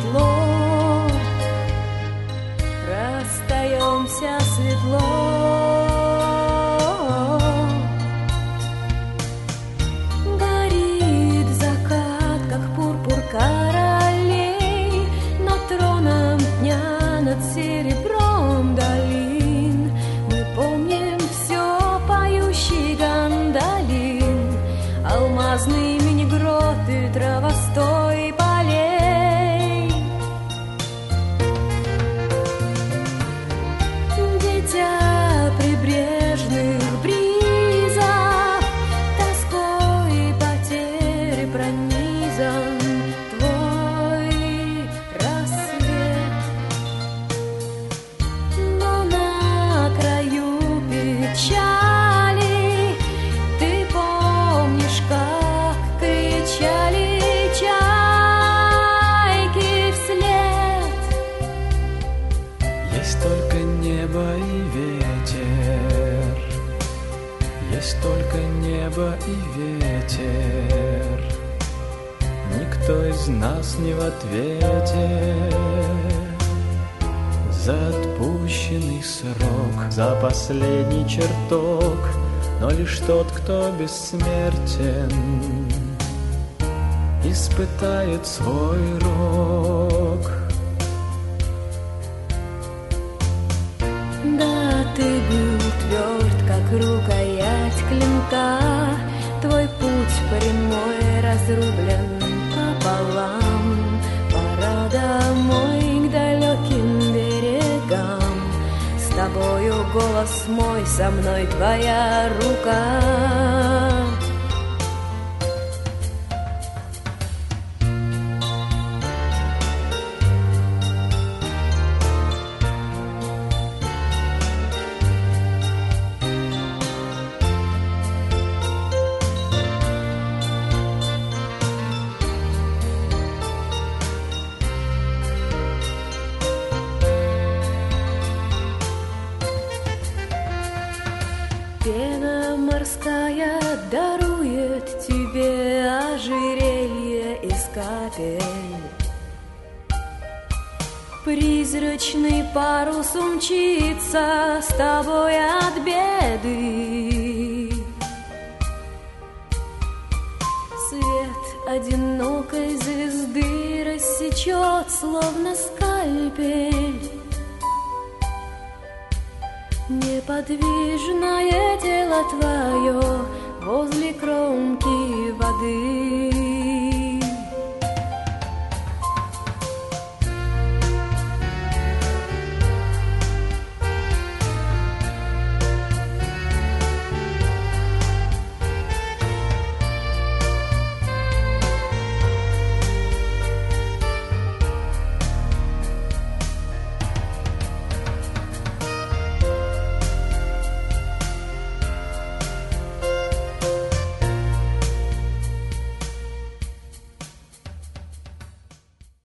светло, расстаемся светло. Горит закат, как пурпур королей, над троном дня, над серебром долин. Мы помним все, поющий гандолин, алмазные мини-гроты, травостой полей. Дитя прибрежных бризов, тоской потери пронизан твой рассвет. Но на краю печали ты помнишь, как кричали чайки вслед. Есть только небо и ветер, есть только небо и ветер. Никто из нас не в ответе за отпущенный срок, за последний чертог. Но лишь тот, кто бессмертен, испытает свой рок. Да, ты был тверд, как рукоять клинка, твой путь прямой разрублен пополам. Пора домой к далеким берегам, с тобою голос мой, со мной твоя рука. Пена морская дарует тебе ожерелье из капель. Призрачный парус умчится с тобой от беды. Свет одинокой звезды рассечет, словно скальпель, неподвижное тело твое возле кромки воды.